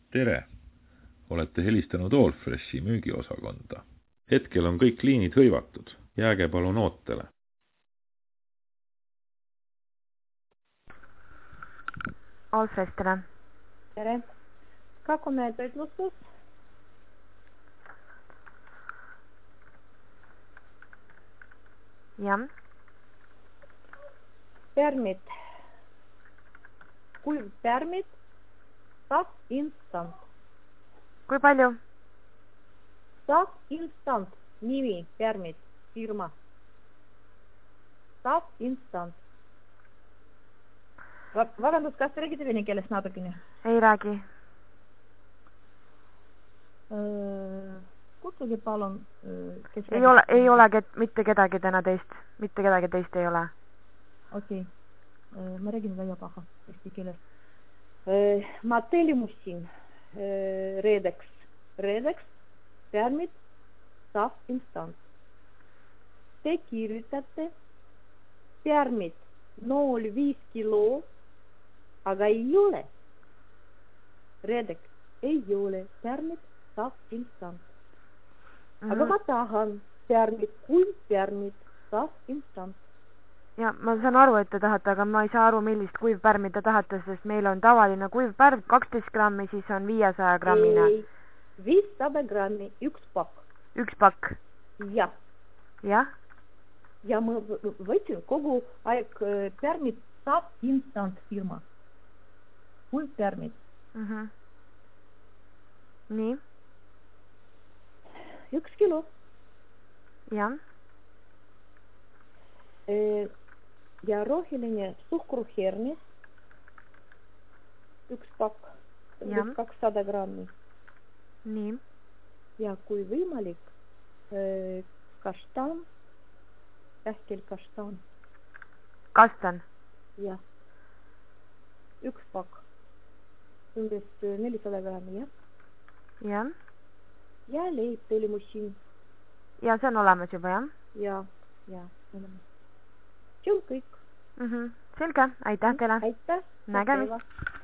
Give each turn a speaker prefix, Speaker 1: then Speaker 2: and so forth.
Speaker 1: Tere! Olete helistanud Allfreshi müügiosakonda. Hetkel on kõik liinid hõivatud. Jääge palun ootele.
Speaker 2: Allfresh, tere.
Speaker 3: Tere. Как у меня toitlustus?
Speaker 2: Jah.
Speaker 3: Pärmid. Kuiv pärmid. Sav instant.
Speaker 2: Kui palju?
Speaker 3: Sav instant. Nimi pärmid. Firma. Sav instant. Vabandust, kas te räägite vene keeles natukene?
Speaker 2: Ei räägi.
Speaker 3: Kutsuge palun.
Speaker 2: Ei ole mitte kedagi täna teist. Mitte kedagi teist ei ole.
Speaker 3: Okei. Ma räägin väga paha eesti keeles. Ma tellimusin reedeks. Reedeks pärmid sav instant. Te kirjutate pärmid 0,5 kilo, aga ei ole. Reedeks ei ole pärmid sav instant. Aga ma tahan pärmid, kuiv pärmid sav instant.
Speaker 2: Ja ma saan aru, et te tahate, aga ma ei saa aru, millist kuivpärmi te tahate, sest meil on tavaline kuivpärm 12 grammi, siis on 500 grammine.
Speaker 3: Ei, 500 grammi, üks pakk.
Speaker 2: Üks pakk?
Speaker 3: Jah.
Speaker 2: Jah?
Speaker 3: Ja ma võtsin kogu aeg pärmid sav instant firma. Kuivpärmid.
Speaker 2: Nii?
Speaker 3: 1 kilo.
Speaker 2: Jah.
Speaker 3: Ja roheline suhkruhernis. Üks pakk. 200 grammi.
Speaker 2: Nii.
Speaker 3: Ja kui võimalik, kaštan. Tähkel kaštan.
Speaker 2: Kastan?
Speaker 3: Jah. Üks pakk. Umbes 400 grammi, jah?
Speaker 2: Jah.
Speaker 3: Ja leib tellimusin.
Speaker 2: Ja see on olemas juba, jah?
Speaker 3: Ja, olemas. See on kõik.
Speaker 2: Selge, aitäh teile.
Speaker 3: Aitäh.
Speaker 2: Nägemist.